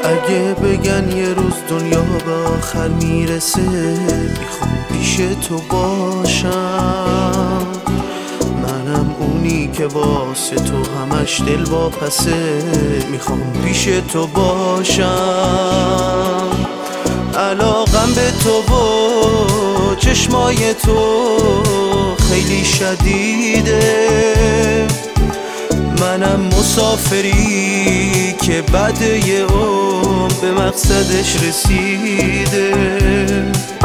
اگه بگن یه روز دنیا به آخر میرسه، میخوام پیش تو باشم. منم اونی که واسه تو همش دل واپسه، میخوام پیش تو باشم. علاقم به تو و چشمای تو خیلی شدیده. منم مسافری که بعد یه عمر به مقصدش رسیده.